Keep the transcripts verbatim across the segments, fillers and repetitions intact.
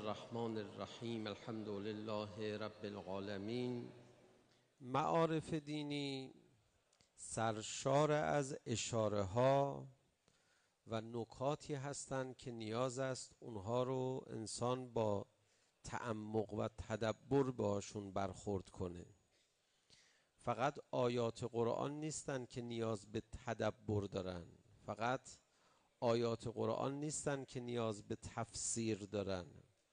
الرحمن الرحیم الحمد لله رب العالمین. معارف دینی سرشار از اشاره ها و نکاتی هستند که نیاز است اونها رو انسان با تعمق و تدبر باشون برخورد کنه. فقط آیات قرآن نیستن که نیاز به تدبر دارن، فقط آیات قرآن نیستن که نیاز به تفسیر دارن،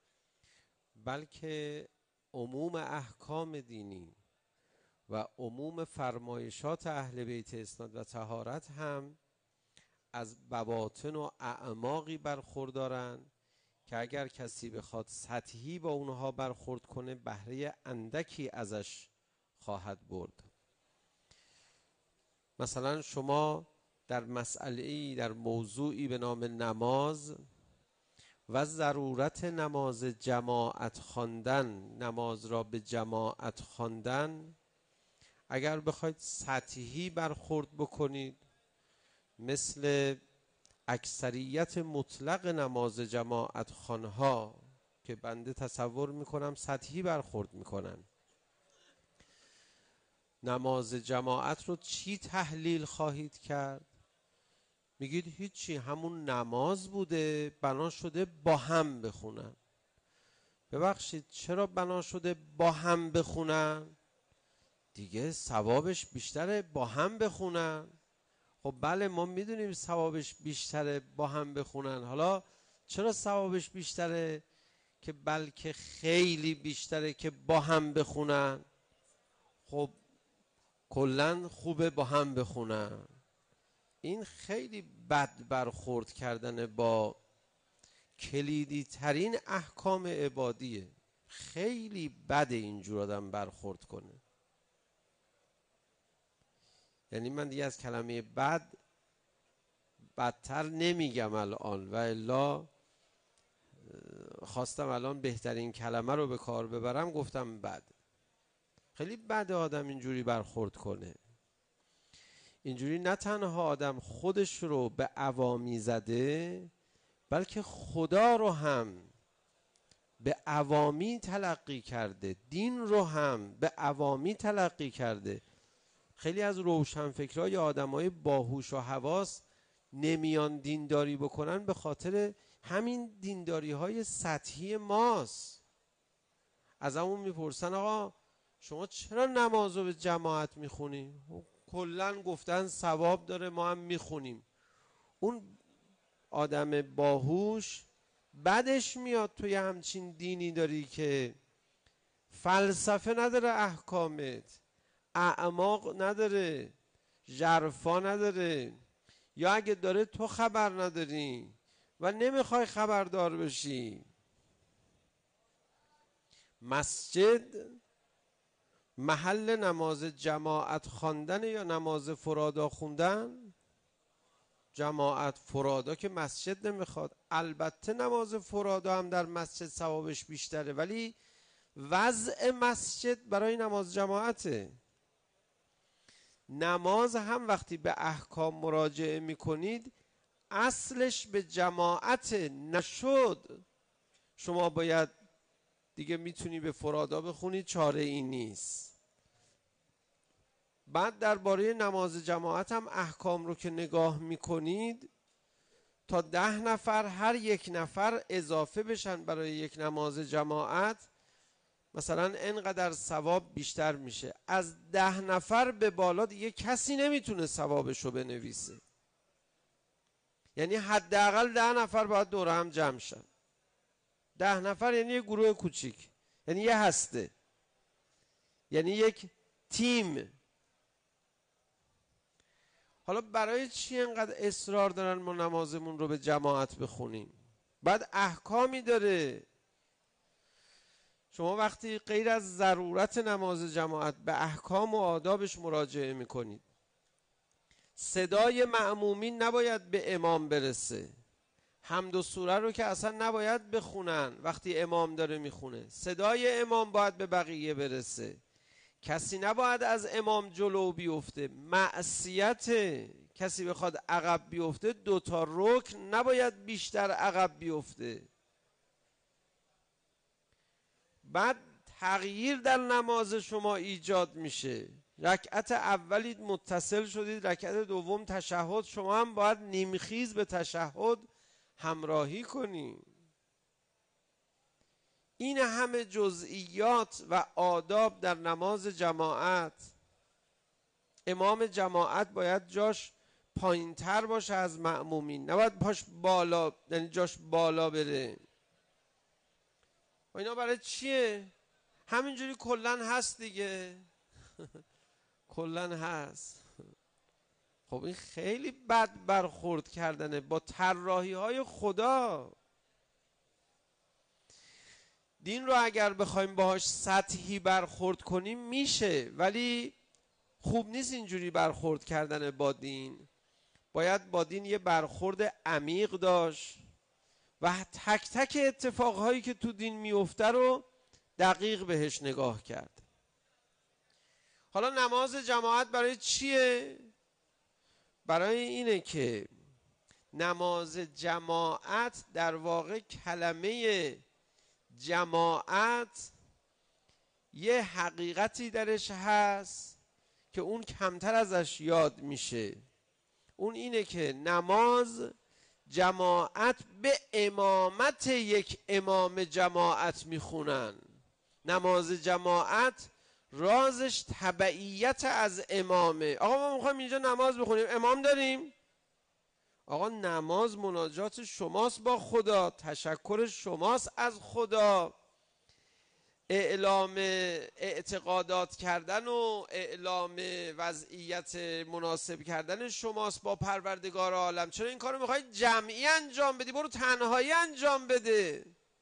بلکه عموم احکام دینی و عموم فرمایشات اهل بیت اسناد و طهارت هم از بواطن و اعماقی برخوردارن که اگر کسی بخواد سطحی با اونها برخورد کنه بهره اندکی ازش خواهد برد. مثلا شما در مسئله‌ای، در موضوعی به نام نماز و ضرورت نماز جماعت خواندن، نماز را به جماعت خواندن، اگر بخواید سطحی برخورد بکنید مثل اکثریت مطلق نماز جماعت خوانها که بنده تصور میکنم سطحی برخورد میکنن، نماز جماعت رو چی تحلیل خواهید کرد؟ میگید هیچی، همون نماز بوده، بنا شده با هم بخونن. ببخشید چرا بنا شده با هم بخونن؟ دیگه ثوابش بیشتره با هم بخونن. خب بله ما میدونیم ثوابش بیشتره با هم بخونن، حالا چرا ثوابش بیشتره؟ که بلکه خیلی بیشتره که با هم بخونن. خب کلن خوبه با هم بخونن. این خیلی بد برخورد کردن با کلیدی ترین احکام عبادیه. خیلی بده اینجور آدم برخورد کنه. یعنی من دیگه از کلمه بد بدتر نمیگم الان، و الا خواستم الان بهترین کلمه رو به کار ببرم گفتم بد. خیلی بده آدم اینجوری برخورد کنه. اینجوری نه تنها آدم خودش رو به عوامی زده بلکه خدا رو هم به عوامی تلقی کرده، دین رو هم به عوامی تلقی کرده. خیلی از روشنفکرها یا آدمای باهوش و حواس نمیان دینداری بکنن به خاطر همین دینداری های سطحی ماست. از همون میپرسن آقا شما چرا نماز رو به جماعت میخونی؟ کلن گفتن ثواب داره ما هم میخونیم. اون آدم باهوش بعدش میاد توی همچین دینی داری که فلسفه نداره، احکامت اعماق نداره، ژرفا نداره، یا اگه داره تو خبر نداری و نمیخوای خبردار بشی. مسجد محل نماز جماعت خواندن یا نماز فرادا خوندن؟ جماعت فرادا که مسجد نمیخواد. البته نماز فرادا هم در مسجد ثوابش بیشتره، ولی وضع مسجد برای نماز جماعته. نماز هم وقتی به احکام مراجعه میکنید اصلش به جماعت نشد. شما باید دیگه میتونی به فرادا بخونی، چاره ای نیست. بعد درباره نماز جماعت هم احکام رو که نگاه میکنید تا ده نفر هر یک نفر اضافه بشن برای یک نماز جماعت مثلا اینقدر ثواب بیشتر میشه. از ده نفر به بالا دیگه کسی نمیتونه ثوابشو بنویسه. یعنی حداقل ده نفر باید دور هم جمع شن. ده نفر یعنی یک گروه کوچیک، یعنی یه هسته، یعنی یک تیم. حالا برای چی اینقدر اصرار دارن ما نمازمون رو به جماعت بخونیم؟ بعد احکامی داره. شما وقتی غیر از ضرورت نماز جماعت به احکام و آدابش مراجعه میکنید، صدای مأمومین نباید به امام برسه. حمد و سوره رو که اصلا نباید بخونن وقتی امام داره میخونه. صدای امام باید به بقیه برسه. کسی نباید از امام جلو بیفته. معصیت کسی بخواد عقب بیفته دوتا رکن نباید بیشتر عقب بیفته. بعد تغییر در نماز شما ایجاد میشه. رکعت اولی متصل شدید، رکعت دوم تشهد، شما هم باید نیمخیز به تشهد همراهی کنید. این همه جزئیات و آداب در نماز جماعت. امام جماعت باید جاش پایین تر باشه از مأمومین، نباید پاش بالا، یعنی جاش بالا بره. و اینا برای چیه؟ همینجوری کلن هست دیگه. کلن هست. خب این خیلی بد برخورد کردنه با طراحی های خدا. دین رو اگر بخوایم باهاش سطحی برخورد کنیم میشه، ولی خوب نیست اینجوری برخورد کردن با دین. باید با دین یه برخورد عمیق داشت و تک تک اتفاقهایی که تو دین میفته رو دقیق بهش نگاه کرد. حالا نماز جماعت برای چیه؟ برای اینه که نماز جماعت در واقع کلمه جماعت یه حقیقتی درش هست که اون کمتر ازش یاد میشه. اون اینه که نماز جماعت به امامت یک امام جماعت میخونن. نماز جماعت رازش تبعیت از امامه. آقا ما میخوایم اینجا نماز بخونیم، امام داریم؟ آقا نماز مناجات شماست با خدا، تشکر شماست از خدا، اعلام اعتقادات کردن و اعلام وضعیت مناسب کردن شماست با پروردگار عالم. چرا این کارو میخوای جمعی انجام بدی؟ برو تنهایی انجام بده.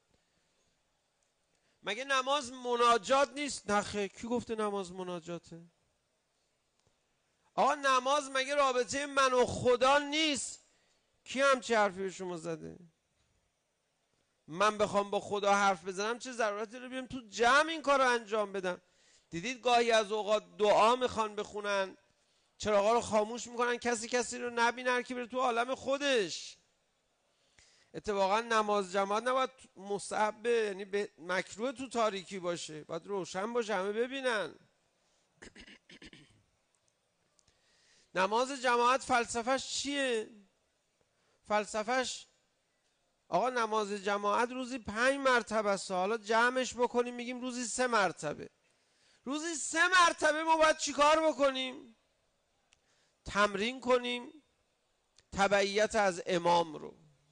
مگه نماز مناجات نیست؟ نخه، کی گفته نماز مناجاته؟ آقا نماز مگه رابطه من و خدا نیست؟ کی همچی حرفی به شما زده؟ من بخوام با خدا حرف بزنم چه ضرورتی رو بیام تو جمع این کار رو انجام بدم؟ دیدید گاهی از اوقات دعا میخوان بخونن، چراغا رو خاموش میکنن، کسی کسی رو نبینن که بره تو عالم خودش. اتفاقا نماز جماعت نباید مستحب، یعنی مکروه تو تاریکی باشه، باید روشن باشه همه ببینن. نماز جماعت فلسفهش چیه؟ فلسفهش آقا نماز جماعت روزی پنج مرتبه است، حالا جمعش بکنیم میگیم روزی سه مرتبه. روزی سه مرتبه ما باید چیکار بکنیم؟ تمرین کنیم تبعیت از امام رو،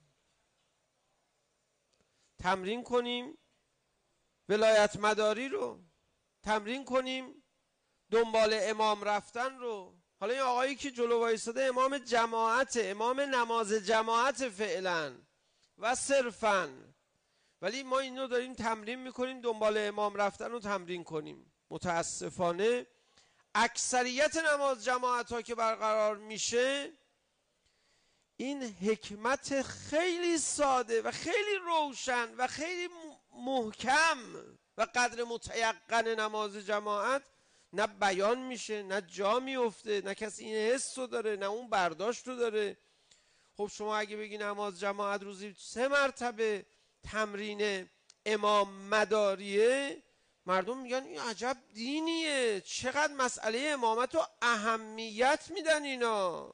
تمرین کنیم ولایت مداری رو، تمرین کنیم دنبال امام رفتن رو. حالا این آقایی که جلو وایساده امام جماعت، امام نماز جماعت فعلا و صرفا، ولی ما اینو داریم تمرین میکنیم دنبال امام رفتن رو تمرین کنیم. متاسفانه اکثریت نماز جماعت ها که برقرار میشه این حکمت خیلی ساده و خیلی روشن و خیلی محکم و قدر متیقن نماز جماعت نه بیان میشه، نه جا میفته، نه کسی این حس رو داره، نه اون برداشت رو داره. خب شما اگه بگی نماز جماعت روزی سه مرتبه تمرین امام مداریه، مردم میگن این عجب دینیه، چقدر مسئله امامت رو اهمیت میدن اینا.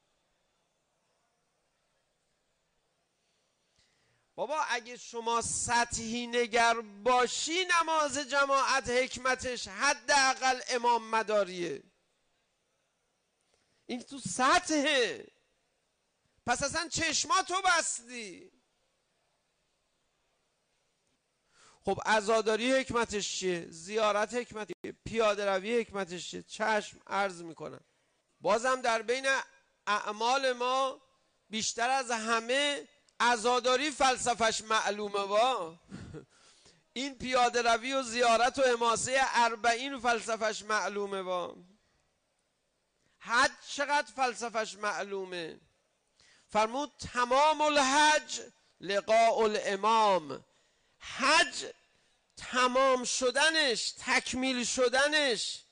بابا اگه شما سطحی نگر باشی نماز جماعت حکمتش حداقل امام مداریه، این تو سطحه، پس اصلا چشماتو بستی. خب عزاداری حکمتش چیه؟ زیارت حکمتش چیه؟ پیاده روی حکمتش چیه؟ چشم عرض میکنم. بازم در بین اعمال ما بیشتر از همه عزاداری فلسفش معلومه. با این پیاده روی و زیارت و حماسه اربعین فلسفش معلومه. با حج چقدر فلسفش معلومه. فرمود تمام الحج لقاء الامام. حج تمام شدنش، تکمیل شدنش،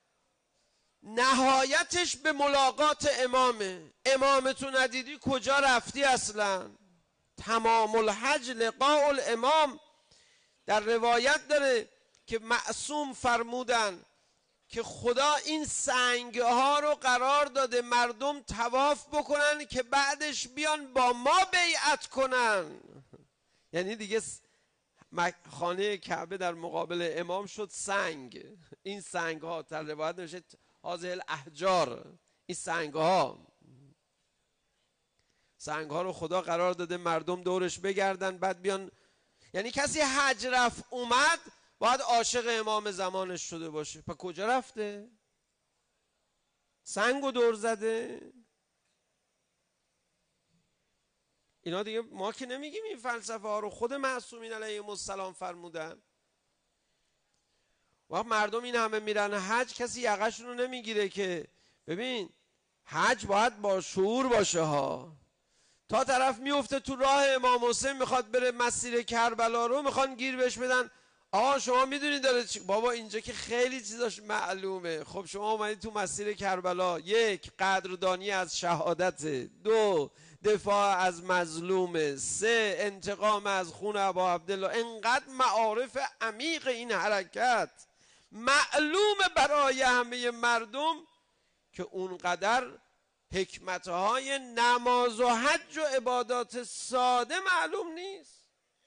نهایتش به ملاقات امامه. امامتو ندیدی کجا رفتی اصلا؟ تمام الحج لقاء الامام. در روایت داره که معصوم فرمودن که خدا این سنگ ها رو قرار داده مردم طواف بکنن که بعدش بیان با ما بیعت کنن. یعنی دیگه خانه کعبه در مقابل امام شد سنگ. این سنگ ها در روایت نوشته هذه الاحجار، این سنگ ها سنگ ها رو خدا قرار داده مردم دورش بگردن بعد بیان. یعنی کسی حج رفت اومد باید عاشق امام زمانش شده باشه. پس کجا رفته؟ سنگو دور زده؟ اینا دیگه ما که نمیگیم این فلسفه ها رو، خود معصومین علیهم السلام فرمودن. وقت مردم این همه میرن حج کسی یقه‌شون رو نمیگیره که ببین حج باید با شعور باشه ها. تا طرف میفته تو راه امام حسین میخواد بره مسیر کربلا رو، میخوان گیر بهش بدن آقا شما میدونید داره چی؟ بابا اینجا که خیلی چیزاش معلومه. خب شما اومدید تو مسیر کربلا، یک قدردانی از شهادت، دو دفاع از مظلوم، سه انتقام از خون ابا عبدالله. انقدر معارف عمیق این حرکت معلوم برای همه مردم که اونقدر حکمتهای نماز و حج و عبادات ساده معلوم نیست.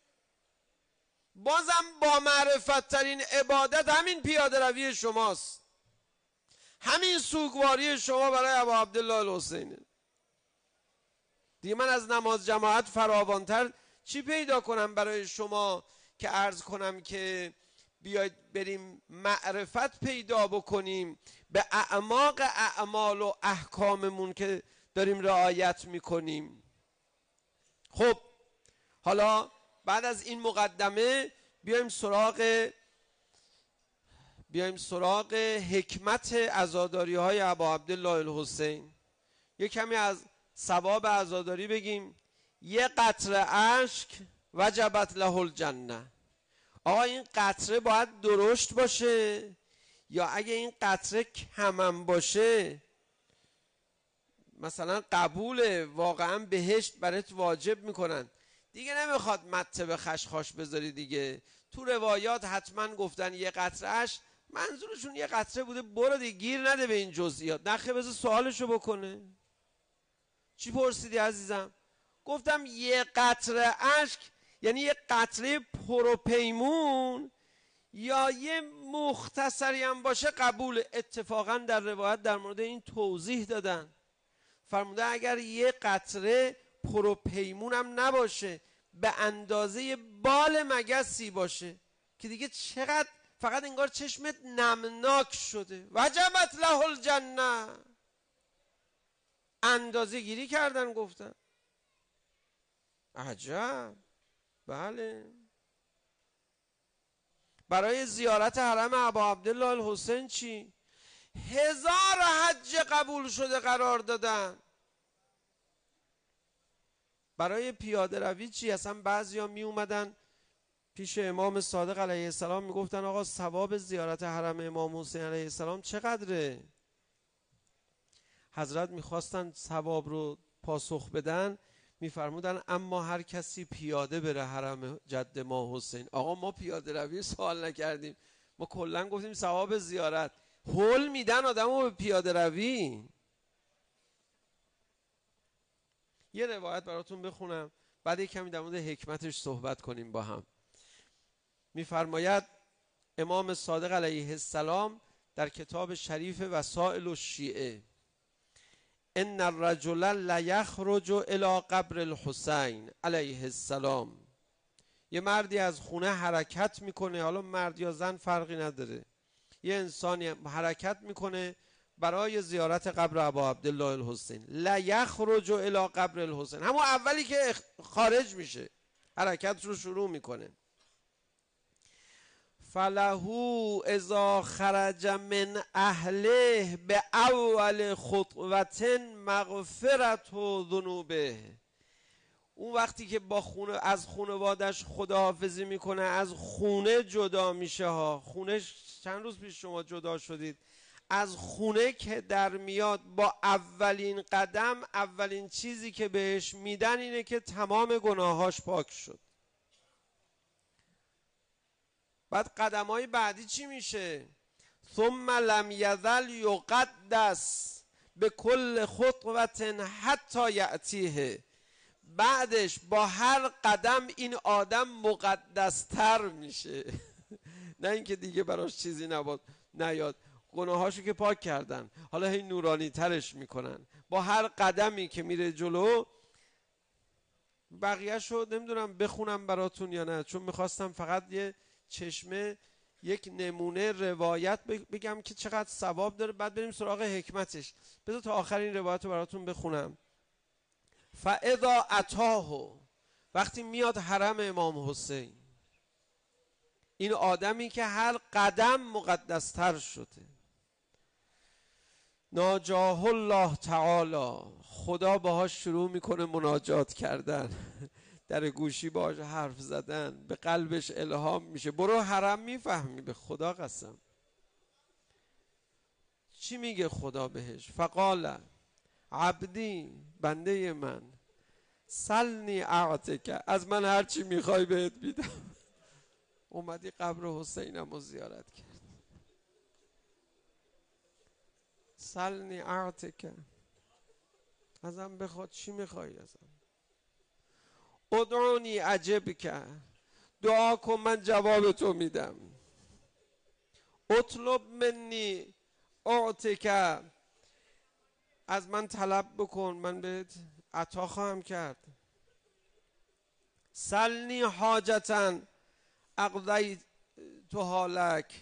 بازم با معرفت ترین عبادت همین پیاده روی شماست، همین سوگواری شما برای ابا عبدالله الحسینه. دیگه من از نماز جماعت فراوانتر چی پیدا کنم برای شما که عرض کنم که بیاید بریم معرفت پیدا بکنیم به اعماق اعمال و احکاممون که داریم رعایت میکنیم. خب حالا بعد از این مقدمه بیایم سراغ بیایم سراغ حکمت عزاداری های ابا عبدالله الحسین. یک کمی از ثواب عزاداری بگیم. یه قطره اشک وجبت له الجنه. آقا این قطره باید درشت باشه یا اگه این قطره کمم باشه مثلا قبول واقعا بهشت برات واجب میکنن دیگه، نمیخواد مته به خشخاش بذاری دیگه. تو روایات حتما گفتن یه قطره اش، منظورشون یه قطره بوده، برو دیگه گیر نده به این جزئیات. نخه بذار سوالشو بکنه. چی پرسیدی عزیزم؟ گفتم یه قطره اشک یعنی یه قطره پروپیمون یا یه مختصری هم باشه قبول. اتفاقا در روایت در مورد این توضیح دادن، فرموده اگر یه قطره پروپیمون هم نباشه به اندازه بال مگسی باشه که دیگه چقدر فقط انگار چشمت نمناک شده، وجبت له الجنه. اندازه گیری کردن گفتن. عجب. بله. برای زیارت حرم ابا عبدالله الحسین چی؟ هزار حج قبول شده قرار دادن. برای پیاده روی چی؟ اصلا بعضیا می اومدن پیش امام صادق علیه السلام می گفتن آقا ثواب زیارت حرم امام حسین علیه السلام چقدره؟ حضرت میخواستن ثواب رو پاسخ بدن، میفرمودن اما هر کسی پیاده بره حرم جد ما حسین. آقا ما پیاده روی سوال نکردیم، ما کلا گفتیم ثواب زیارت. هول میدن آدمو به پیاده روی. یه روایت براتون بخونم بعد یک کمی در مورد حکمتش صحبت کنیم با هم. میفرماید امام صادق علیه السلام در کتاب شریف وسائل الشیعه ان الرجل لیخرج الی قبر الحسین علیه السلام، یه مردی از خونه حرکت میکنه، حالا مرد یا زن فرقی نداره، یه انسانی حرکت میکنه برای زیارت قبر ابا عبدالله الحسین. لیخرج الی قبر الحسین، همون اولی که خارج میشه حرکت رو شروع میکنه. فلهو اذا خرج من اهله به اول خطوت مغفرت و ذنوبه. اون وقتی که با خونه از خانوادش خداحافظی میکنه، از خونه جدا میشه ها. خونه چند روز پیش شما جدا شدید، از خونه که در میاد با اولین قدم اولین چیزی که بهش میدن اینه که تمام گناهاش پاک شد. بعد قدم‌های بعدی چی میشه؟ ثم لم یزل یقدس به کل خطوت حتی یأتیه. بعدش با هر قدم این آدم مقدستر میشه. نه اینکه دیگه براش چیزی نباد نیاد، گناهاشو که پاک کردن، حالا هی نورانی ترش میکنن. با هر قدمی که میره جلو، بقیهشو نمیدونم بخونم براتون یا نه، چون میخواستم فقط یه چشمه یک نمونه روایت بگم که چقدر ثواب داره، بعد بریم سراغ حکمتش. بذار تا آخر این روایت رو براتون بخونم. فاذا اتاه، وقتی میاد حرم امام حسین، این آدمی که هر قدم مقدستر شده، ناجاه الله تعالی، خدا باهاش شروع میکنه مناجات کردن، در گوشی باهاش حرف زدن، به قلبش الهام میشه. برو حرم میفهمی، به خدا قسم. چی میگه خدا بهش؟ فقال عبدی، بنده من، سلنی اعطک، از من هر چی میخوای بهت میدم. اومدی قبر حسینم رو زیارت کرد. سلنی اعطک، ازم بخواد، چی میخوای ازم؟ ادعونی عجبک، دعا کن من جواب تو میدم. اطلب منی اعطک، از من طلب بکن من بهت عطا خواهم کرد. سلنی حاجتا اقضیتها لک،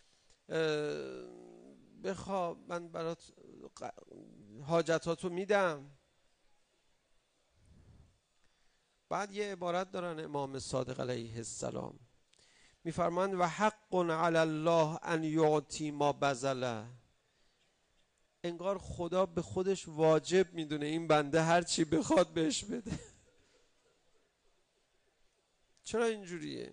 بخواه من برات حاجتاتو میدم. بعد یه عبارت دارن امام صادق علیه السلام، میفرمایند و حق علی الله ان یعطی ما بذله. انگار خدا به خودش واجب میدونه این بنده هر چی بخواد بهش بده. چرا اینجوریه؟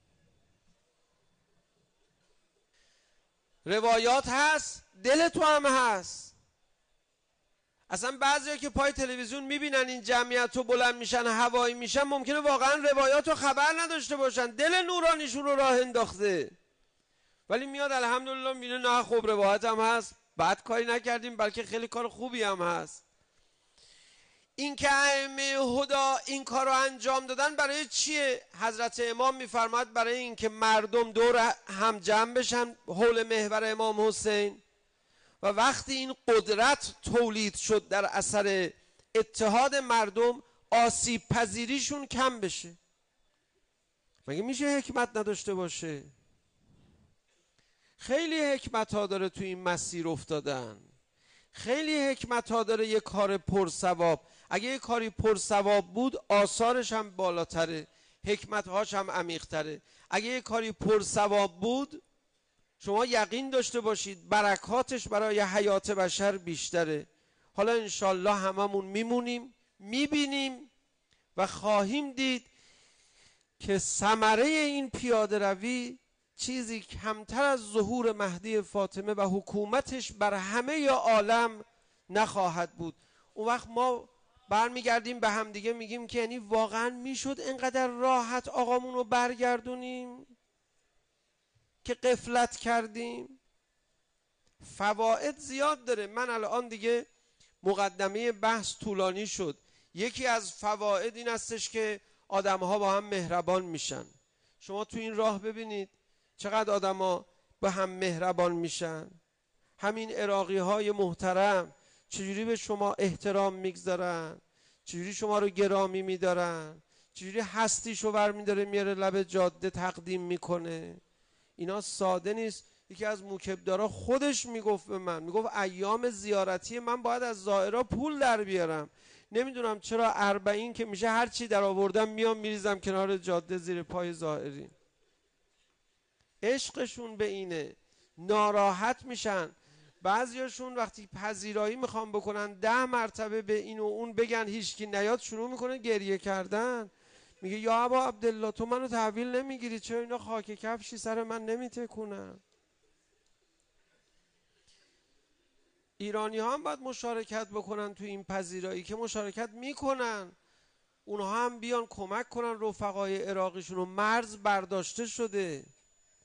روایات هست، دل تو هم هست. اصلا بعضیا که پای تلویزیون میبینن این جمعیت رو بلند میشن هوایی میشن، ممکنه واقعا روایات رو خبر نداشته باشن، دل نورانیشون رو راه انداخته، ولی میاد الحمدلله میگه نه خب روایت هم هست، بعد کاری نکردیم، بلکه خیلی کار خوبی هم هست. این که ائمه هدا این کار رو انجام دادن برای چیه؟ حضرت امام میفرماد برای این که مردم دور هم جمع بشن حول محور امام حسین، و وقتی این قدرت تولید شد در اثر اتحاد مردم، آسیب پذیریشون کم بشه. مگه میشه حکمت نداشته باشه؟ خیلی حکمت ها داره تو این مسیر افتادن، خیلی حکمت ها داره یه کار پرثواب. اگه یه کاری پرثواب بود آثارش هم بالاتره، حکمت هاش هم عمیق تره. اگه یه کاری پرثواب بود، شما یقین داشته باشید برکاتش برای حیات بشر بیشتره. حالا انشالله هممون میمونیم، میبینیم و خواهیم دید که ثمره این پیاده روی چیزی کمتر از ظهور مهدی فاطمه و حکومتش بر همه عالم نخواهد بود. اون وقت ما برمیگردیم به هم دیگه میگیم که یعنی واقعا میشد اینقدر راحت آقامون رو برگردونیم که غفلت کردیم؟ فواید زیاد داره. من الان دیگه مقدمه بحث طولانی شد. یکی از فواید این استش که آدم‌ها با هم مهربان میشن. شما تو این راه ببینید چقدر آدم‌ها با هم مهربان میشن. همین عراقی‌های محترم چجوری به شما احترام میگذارن، چجوری شما رو گرامی میدارن، چجوری هستیشو برمیداره میاره لب جاده تقدیم میکنه. اینا ساده نیست. یکی از موکبدارا خودش میگفت به من، میگفت ایام زیارتی من باید از زائرا پول در بیارم، نمیدونم چرا اربعین که میشه هر چی در آوردم میام میریزم کنار جاده زیر پای زائرین. عشقشون به اینه، ناراحت میشن. بعضیاشون وقتی پذیرایی میخوام بکنن ده مرتبه به این و اون بگن هیچکی نیاد، شروع میکنه گریه کردن. میگه یا ابا عبدالله تو منو تحویل نمیگیری؟ چرا اینا خاک کفشی سر من نمیتکونن؟ ایرانی ها هم باید مشارکت بکنن تو این پذیرایی که مشارکت میکنن. اونها هم بیان کمک کنن رفقای عراقیشون رو. مرز برداشته شده،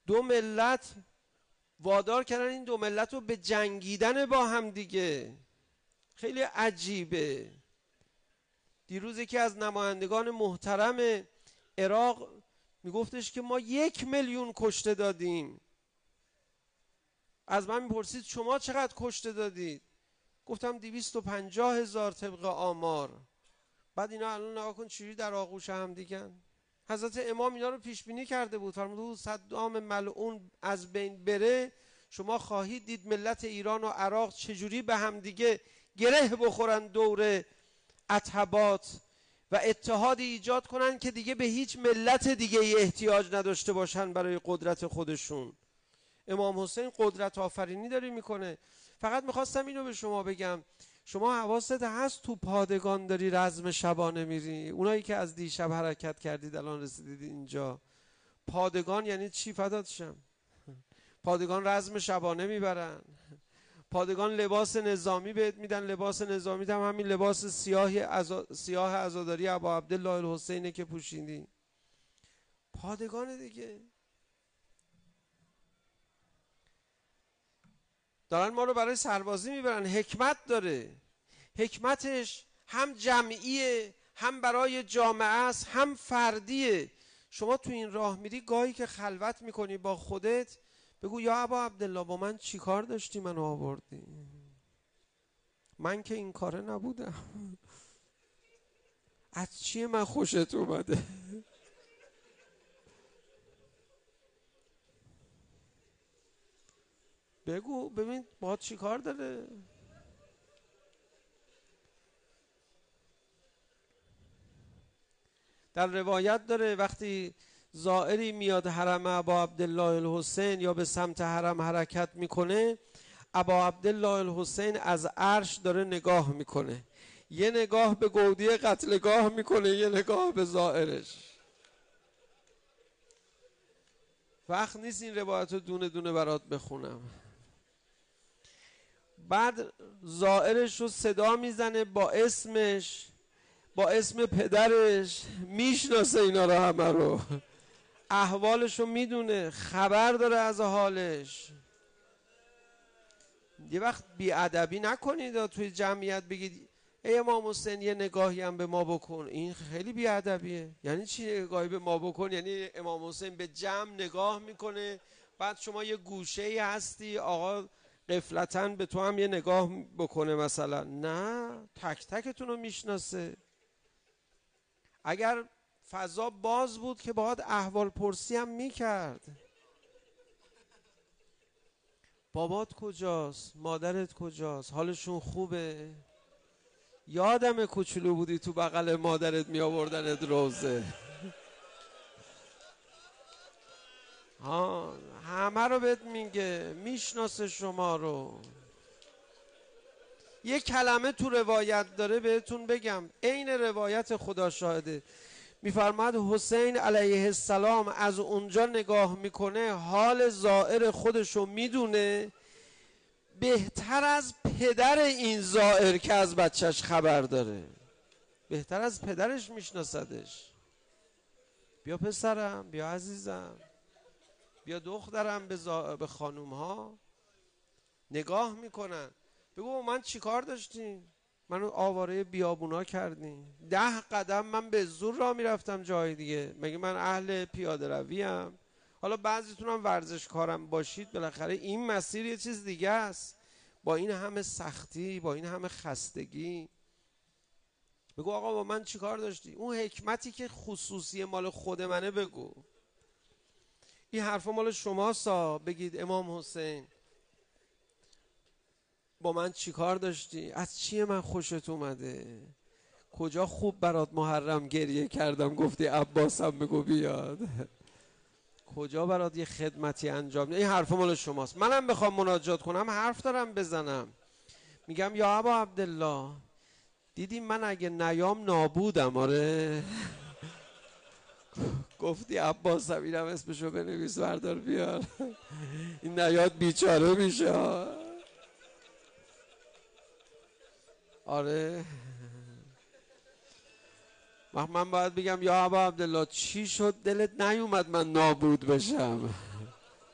دو ملت وادار کردن این دو ملت رو به جنگیدن با هم دیگه. خیلی عجیبه. دیروز یکی از نمایندگان محترم عراق میگفتش که ما یک میلیون کشته دادیم. از من میپرسید شما چقدر کشته دادید؟ گفتم دویست و پنجاه هزار طبق آمار. بعد اینا الان نگاه کن چجوری در آغوش هم دیگن. حضرت امام اینا رو پیش بینی کرده بود، فرموده بود صدام ملعون از بین بره، شما خواهید دید ملت ایران و عراق چجوری به هم دیگه گره بخورن دور عتبات و اتحادی ایجاد کنن که دیگه به هیچ ملت دیگه ای احتیاج نداشته باشن برای قدرت خودشون. امام حسین قدرت آفرینی داره میکنه. فقط میخواستم اینو به شما بگم، شما حواست هست تو پادگان داری رزم شبانه میری؟ اونایی که از دیشب حرکت کردید الان رسیدید اینجا، پادگان یعنی چی فدات شم؟ پادگان رزم شبانه میبرن، پادگان لباس نظامی بهت میدن، لباس نظامی هم همین لباس سیاهی عزا... سیاه عزاداری ابا عبدالله الحسینه که پوشیدی. پادگان دیگه دارن ما رو برای سربازی میبرن. حکمت داره، حکمتش هم جمعیه، هم برای جامعه است، هم فردیه. شما تو این راه میری، گاهی که خلوت میکنی با خودت، بگو یا ابا عبدالله با من چی کار داشتی منو آوردی؟ من که این کاره نبودم. از چیه من خوشت اومده؟ بگو ببین با چی کار داره. در روایت داره وقتی زائری میاد حرم ابا عبدالله الحسین یا به سمت حرم حرکت میکنه، ابا عبدالله الحسین از عرش داره نگاه میکنه، یه نگاه به گودی قتلگاه میکنه، یه نگاه به زائرش. وقت نیست این روایت رو دونه دونه برات بخونم. بعد زائرش رو صدا میزنه با اسمش، با اسم پدرش، میشناسه اینا رو همه رو، احوالش رو میدونه، خبر داره از حالش. یه وقت بیادبی نکنید توی جمعیت بگید ای امام حسین یه نگاهی هم به ما بکن. این خیلی بیادبیه. یعنی چی نگاهی به ما بکن؟ یعنی امام حسین به جمع نگاه میکنه، بعد شما یه گوشه‌ای هستی آقا غفلتاً به تو هم یه نگاه بکنه مثلا؟ نه، تک تکتون رو میشناسه. اگر فضا باز بود که باید احوال پرسی هم میکرد. بابات کجاست؟ مادرت کجاست؟ حالشون خوبه؟ یادم کوچولو بودی تو بغل مادرت می آوردنت روزه. ها همه رو بهت میگه، میشناسه شما رو. یه کلمه تو روایت داره بهتون بگم، عین روایت خدا شاهده. میفرماد حسین علیه السلام از اونجا نگاه میکنه، حال زائر خودشو میدونه بهتر از پدر این زائر که از بچهش خبر داره. بهتر از پدرش میشناسدش. بیا پسرم، بیا عزیزم، بیا دخترم. به, زا... به خانوم ها نگاه میکنن. بگو من چی کار داشتیم؟ منو آواره بیابونا کردیم. ده قدم من به زور را میرفتم جای دیگه. مگه من اهل پیاده رویم؟ حالا بعضیتون هم ورزشکارم باشید، بالاخره این مسیر یه چیز دیگه است. با این همه سختی، با این همه خستگی، بگو آقا با من چی کار داشتی؟ اون حکمتی که خصوصی مال خود منه بگو. این حرفا مال شماسا. بگید امام حسین با من چی کار داشتی؟ از چیه من خوشت اومده؟ کجا خوب برات محرم گریه کردم گفتی عباسم بگو بیاد؟ کجا برات یه خدمتی انجام؟ این حرفا مال شماست. منم بخوام مناجات کنم حرف دارم بزنم، میگم یا ابا عبدالله دیدی من اگه نیام نابودم. آره گفتی عباسم، اینم اسمشو بنویس بردار بیار. این نیاد بیچاره میشه. آره من باید بگم یا ابا عبدالله چی شد دلت نیومد من نابود بشم؟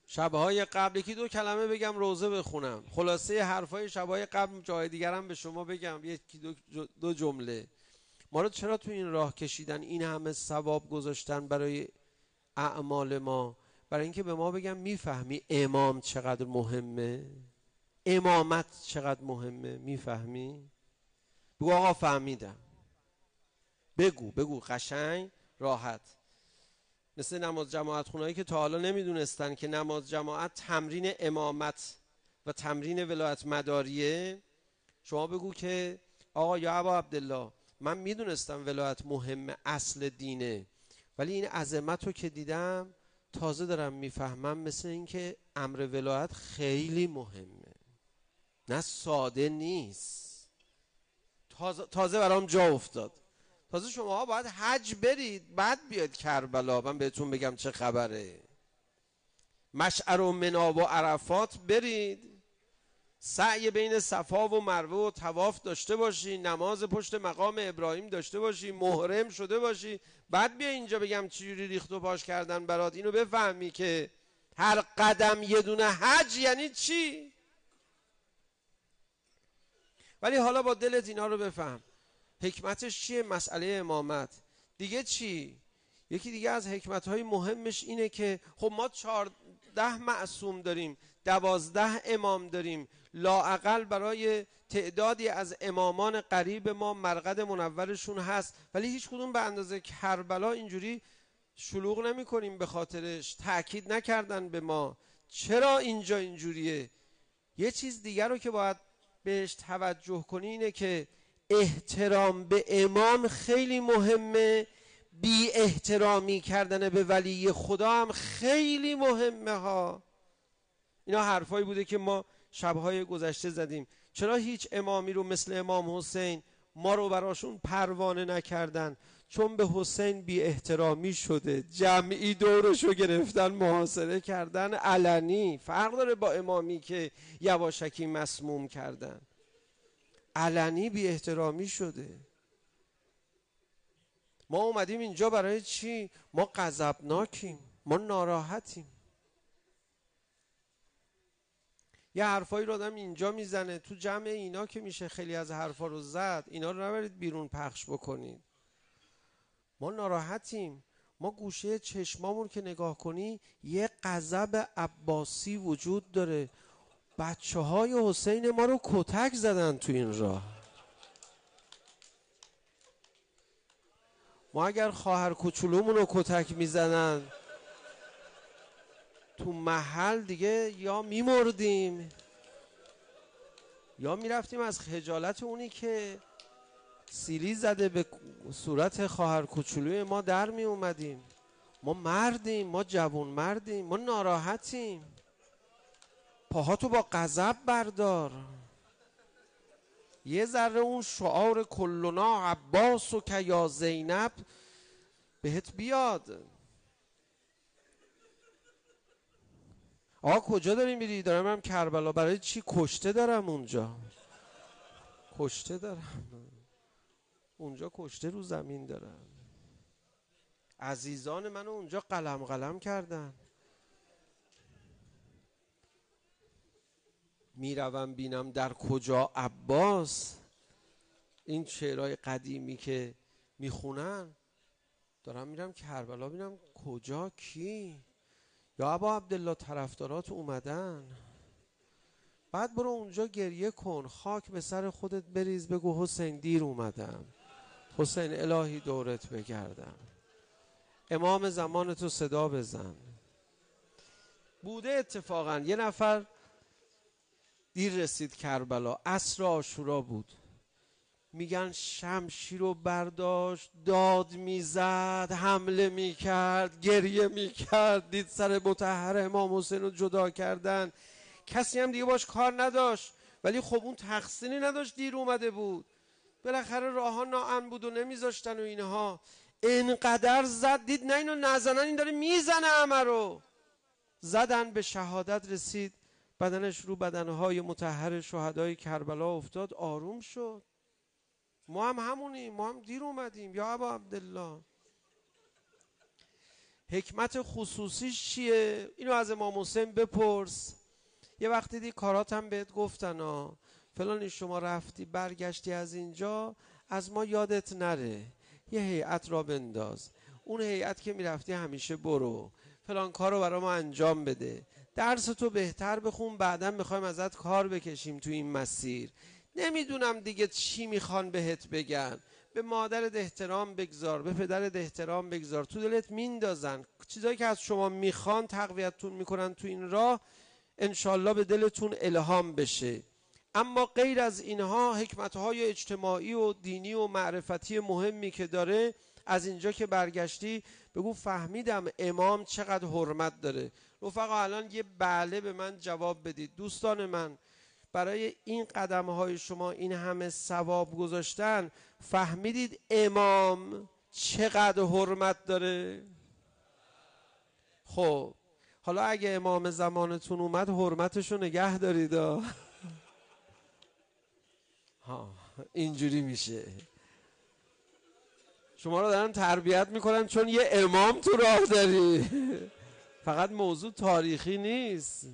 شبهای قبل یکی دو کلمه بگم روزه بخونم، خلاصه حرفای شبهای قبل جای دیگرم به شما بگم، یکی دو, دو جمله. ما رو چرا تو این راه کشیدن؟ این همه ثواب گذاشتن برای اعمال ما، برای اینکه به ما بگم میفهمی امام چقدر مهمه؟ امامت چقدر مهمه؟ میفهمی؟ بگو آقا فهمیدم. بگو بگو قشنگ راحت. مثل نماز جماعت خونهایی که تا حالا نمیدونستن که نماز جماعت تمرین امامت و تمرین ولایت مداریه. شما بگو که آقا یا ابا عبدالله من میدونستم ولایت مهمه، اصل دینه، ولی این عظمت رو که دیدم تازه دارم میفهمم مثل این که امر ولایت خیلی مهمه، نه ساده نیست. تازه, تازه برام جا افتاد. تازه شما ها باید حج برید بعد بیاید کربلا من بهتون بگم چه خبره. مشعر و منی و عرفات برید، سعی بین صفا و مروه و طواف داشته باشی، نماز پشت مقام ابراهیم داشته باشی، محرم شده باشی، بعد بیا اینجا بگم چجوری ریخت و پاش کردن برات. اینو بفهمی که هر قدم یه دونه حج یعنی چی. ولی حالا با دلت اینا رو بفهم. حکمتش چیه؟ مسئله امامت. دیگه چی؟ یکی دیگه از حکمتهای مهمش اینه که خب ما چهارده معصوم داریم، دوازده امام داریم، لااقل برای تعدادی از امامان قریب ما مرقد منورشون هست، ولی هیچ کدوم به اندازه کربلا اینجوری شلوغ نمی کنیم به خاطرش، تأکید نکردن به ما. چرا اینجا اینجوریه؟ یه چیز دیگر رو که باید بهش توجه کنی اینه که احترام به امام خیلی مهمه، بی احترامی کردن به ولی خدا هم خیلی مهمه ها. اینا حرفایی بوده که ما شبهای گذشته زدیم. چرا هیچ امامی رو مثل امام حسین ما رو براشون پروانه نکردن؟ چون به حسین بی احترامی شده، جمعی دورشو گرفتن محاصره کردن علنی. فرق داره با امامی که یواشکی مسموم کردن، علنی بی احترامی شده. ما اومدیم اینجا برای چی؟ ما غضبناکیم، ما ناراحتیم. یه حرفایی رو آدم اینجا میزنه تو جمع اینا که میشه خیلی از حرفا رو زد، اینا رو نبرید بیرون پخش بکنید. ما ناراحتیم. ما گوشه چشمامون که نگاه کنی یه غضب عباسی وجود داره. بچه های حسین ما رو کتک زدن تو این راه. ما اگر خواهر کوچولومون رو کتک میزنن تو محل دیگه یا میمردیم یا میرفتیم از خجالت اونی که سیلی زده به صورت خواهر کوچولوی ما در می اومدیم. ما مردیم، ما جوان مردیم، ما ناراحتیم. پاهاتو با غضب بردار. یه ذره اون شعار کلنا عباس و که یا زینب بهت بیاد. آقا کجا داری میری؟ دارم هم کربلا. برای چی؟ کشته دارم اونجا، کشته دارم اونجا، کشته رو زمین دارم. عزیزان منو اونجا قلم قلم کردن. میروم بینم در کجا عباس. این شعرهای قدیمی که میخونن، دارم میرم کربلا بینم کجا کی. یا ابا عبدالله طرفدارات اومدن. بعد برو اونجا گریه کن، خاک به سر خودت بریز، بگو حسین دیر اومدم، حسین الهی دورت بگردم. امام زمان تو صدا بزن. بوده اتفاقا یه نفر دیر رسید کربلا، عصر عاشورا بود. میگن شمشیر رو برداشت، داد میزد، حمله میکرد، گریه میکرد. دید سر مطهر امام حسین رو جدا کردن. کسی هم دیگه باش کار نداشت، ولی خب اون تقصیری نداشت، دیر اومده بود. بالاخره راهها ناامن بود و نمیذاشتن و اینها. اینقدر زد، دید نه اینو نزنن، این داره میزنه همه رو. زدن، به شهادت رسید، بدنش رو بدنهای مطهر شهدای کربلا افتاد، آروم شد. ما هم همونیم، ما هم دیر اومدیم یا ابا عبدالله. حکمت خصوصیش چیه؟ اینو از امام حسین بپرس. یه وقتی دی کارات هم بهت گفتن ها فلانی شما رفتی برگشتی از اینجا از ما یادت نره، یه هیئت را بنداز، اون هیئت که میرفتی همیشه برو، فلان کار رو برای ما انجام بده، درس تو بهتر بخون، بعداً میخوایم ازت کار بکشیم تو این مسیر. نمیدونم دیگه چی میخوان بهت بگن. به مادرت احترام بگذار، به پدرت احترام بگذار، تو دلت میندازن چیزایی که از شما میخوان تقویتتون میکنن تو این راه، انشالله به دلتون الهام بشه. اما غیر از اینها حکمتهای اجتماعی و دینی و معرفتی مهمی که داره، از اینجا که برگشتی بگو فهمیدم امام چقدر حرمت داره. رفقا الان یه بله به من جواب بدید. دوستان من، برای این قدمهای شما این همه ثواب گذاشتن، فهمیدید امام چقدر حرمت داره؟ خب حالا اگه امام زمانتون اومد حرمتشو نگه دارید. ها اینجوری میشه. شما رو دارن تربیت میکنن چون یه امام تو راه داری. فقط موضوع تاریخی نیست،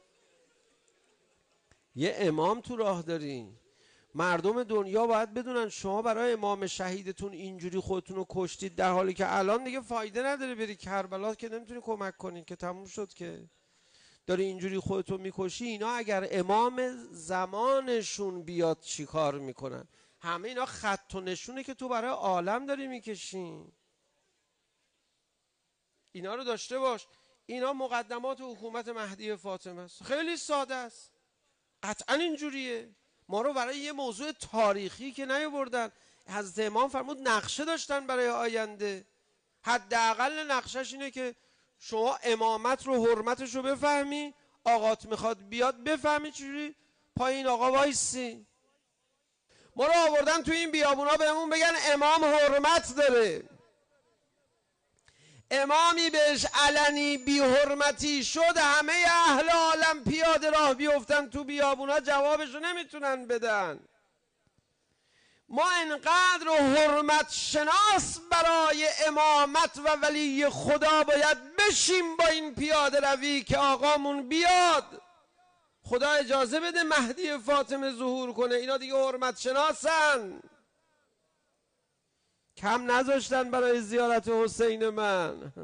یه امام تو راه داری. مردم دنیا باید بدونن شما برای امام شهیدتون اینجوری خودتون رو کشتید، در حالی که الان دیگه فایده نداره بری کربلا که نمیتونی کمک کنین که تموم شد که داری اینجوری خودتو میکشی. اینا اگر امام زمانشون بیاد چی کار میکنن؟ همه اینا خط و نشونه که تو برای عالم داری میکشین. اینا رو داشته باش. اینا مقدمات حکومت مهدی فاطمه است. خیلی ساده است، قطعا اینجوریه. ما رو برای یه موضوع تاریخی که نیاوردن. حضرت امام فرمود نقشه داشتن برای آینده. حداقل نقشش اینه که شما امامت رو حرمتش رو بفهمی، آقات میخواد بیاد بفهمی چجوری پای این آقا وایسی. ما رو آوردن تو این بیابونا بهمون بگن امام حرمت داره. امامی بهش علنی بی حرمتی شد، همه اهل عالم پیاده راه بیفتن تو بیابونا، جوابشو نمیتونن بدن. ما انقدر حرمت شناس برای امامت و ولی خدا باید بشیم با این پیاده روی که آقامون بیاد، خدا اجازه بده مهدی فاطمه ظهور کنه. اینا دیگه حرمت شناسن، کم نذاشتن برای زیارت حسین من.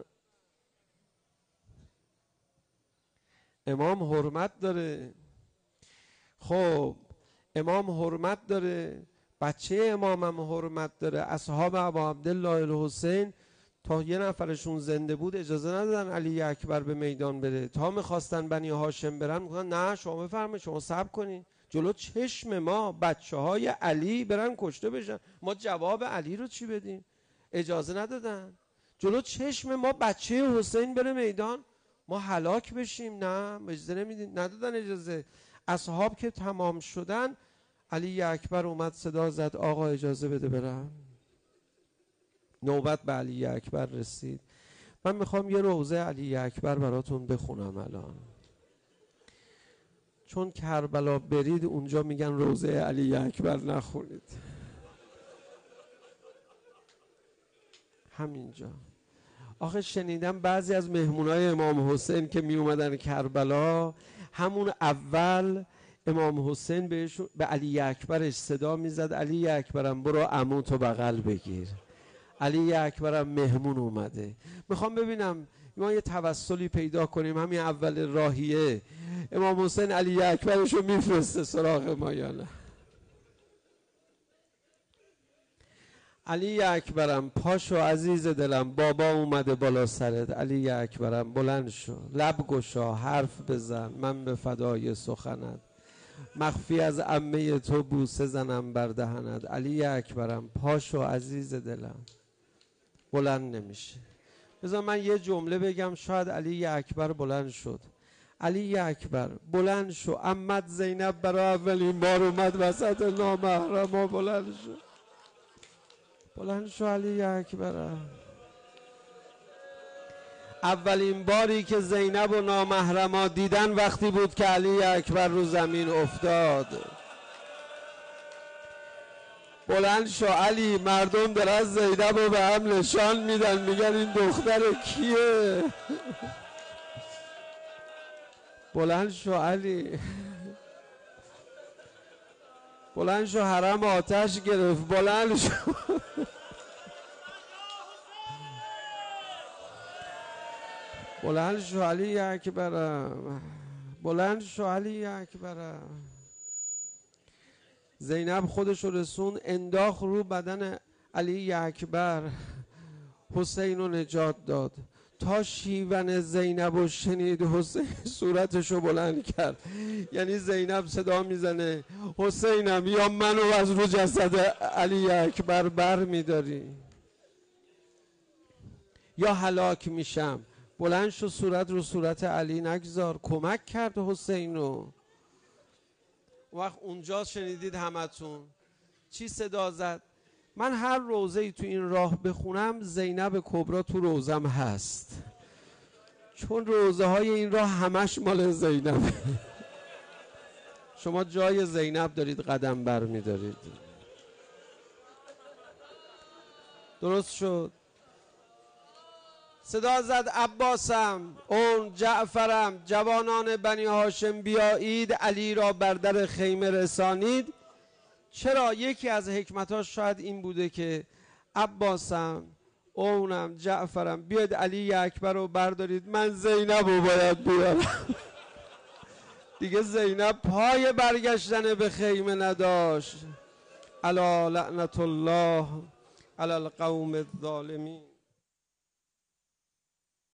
امام حرمت داره. خب امام حرمت داره، بچه امامم حرمت داره. اصحاب ابا عبدالله الحسین تا یه نفرشون زنده بود اجازه ندادن علی اکبر به میدان بره. تا میخواستن بنی هاشم برن میگن نه شما بفرمایید، شما صبر کنین، جلو چشم ما بچه های علی برن کشته بشن، ما جواب علی رو چی بدیم؟ اجازه ندادن. جلو چشم ما بچه حسین بره میدان، ما هلاک بشیم، نه اجازه نمیدین، ندادن اجازه. اصحاب که تمام شدن، علی اکبر اومد صدا زد آقا اجازه بده برم. نوبت به علی اکبر رسید. من میخوام یه روضه علی اکبر براتون بخونم الان، چون کربلا برید اونجا میگن روضه علی اکبر نخونید. همینجا. آخه شنیدم بعضی از مهمونای امام حسین که می اومدن کربلا، همون اول امام حسین بهش به علی اکبرش صدا میزد علی اکبرم برو عموتو بغل بگیر، علی اکبرم مهمون اومده. میخوام ببینم ما یه توسلی پیدا کنیم همین اول راهیه امام حسین علی اکبرشو میفرسته سراغ ما یا نه. علی اکبرم پاشو عزیز دلم، بابا اومده بالا سرت. علی اکبرم بلند شو، لب گشا، حرف بزن، من به فدای سخنت، مخفی از عمه تو بوسه زنم بر دهنت. علی اکبرم پاشو عزیز دلم. بلند نمیشه. بذار من یه جمله بگم شاید علی اکبر بلند شد. علی اکبر بلند شو، عمت زینب برای اولین بار اومد وسط نامحرما. بلند شو، بلند شو علی اکبر. اولین باری که زینب و نامحرما دیدن وقتی بود که علی اکبر رو زمین افتاد. بلند شو علی، مردم دارن زینب رو به هم نشان میدن، میگن این دختر کیه؟ بلند شو علی، بلند شو حرم آتش گرفت، بلند شو. بلند شو علی اکبرم، بلند شو علی اکبرم. زینب خودش رو رسون انداخت رو بدن علی اکبر، حسین رو نجات داد. تا شیون زینب رو شنید حسین صورتش رو بلند کرد، یعنی زینب صدا میزنه حسینم یا منو از رو جسد علی اکبر بر میداری یا هلاک میشم. بلند شو، صورت رو صورت علی نگذار. کمک کرد حسین رو. وقت اونجا شنیدید همتون چی صدا زد؟ من هر روزه ای تو این راه بخونم زینب کبرا تو روزم هست، چون روزه های این راه همش مال زینب. شما جای زینب دارید قدم بر می دارید. درست شد. صدا زد عباسم، اون جعفرم، جوانان بنی هاشم بیایید، علی را بر در خیمه رسانید. چرا؟ یکی از حکمتاش شاید این بوده که عباسم، اونم، جعفرم، بیاید علی اکبر رو بردارید، من زینب رو باید بیارم. دیگه زینب پای برگشتن به خیمه نداشت. الا لعنت الله علی القوم الظالمین.